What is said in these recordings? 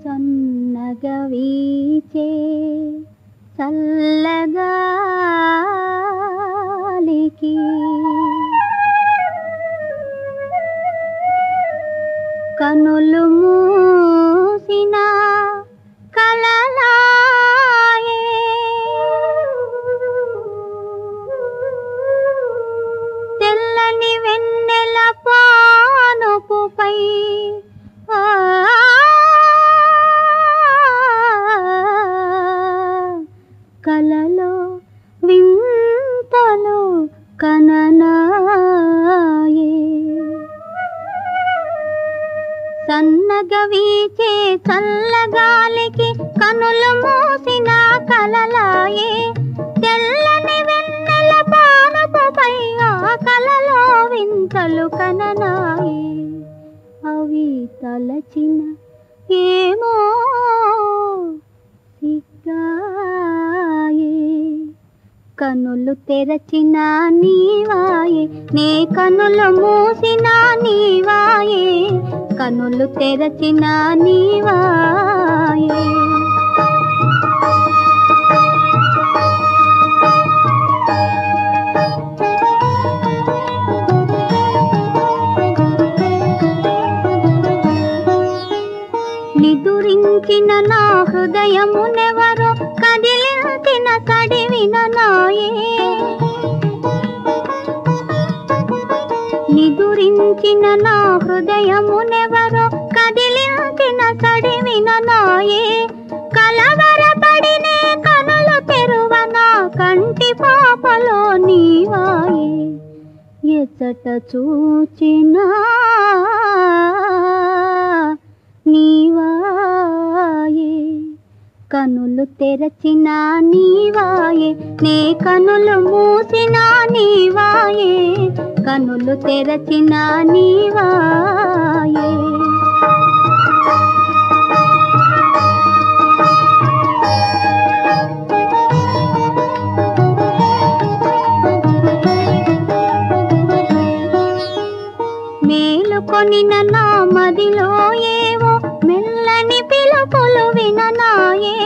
సన్నగా వీచే చల్లగాలికి కనులు మూసిన కలలాయే తెల్లని వెన్నెల పానుపుపై కలలో వింతలు కననాయే సన్నగా వీచే చల్లగాలికి కనులు మూసిన కలలాయే తెల్లని వెన్నెల పానపుపై ఆ కలలో వింతలు కననాయే అవి తలచిన ఏమో సిగ్గాయే కనులు తెరచిన నీవాయే నే కనులు మూసిన నీవాయే కనులు తెరచిన నీవాయే నిదురించిన నా హృదయమునెవరో కదిలించిన కడివిన నాయే నిదురించిన నా హృదయమునెవరో కదిలించిన కడివిన నాయే కలవరపడినే కనులు తెరువన కంటి పాపలో నీవాయే ఎచ్చట చూచినా నీవాయే కనులు తెరచిన నీవాయే నే కనులు మూసిన నీవాయే కనులు తెరచిన నీవాయే మేలుకొనిన నా మదిలో ఏవో మెల్లని పిలుపులు విననాయే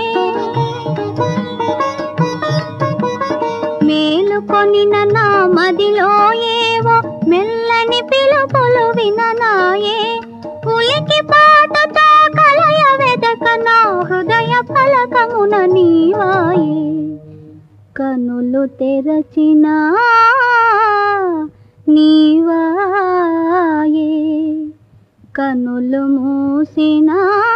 మేలుకొనిన నా మదిలో ఏవో మెల్లని పిలుపులు విననాయే ఉలికి పాటతో కలయ వెదక నా హృదయ ఫలకమున నీవాయే కనులు తెరచిన నీవాయే కనులు మూసిన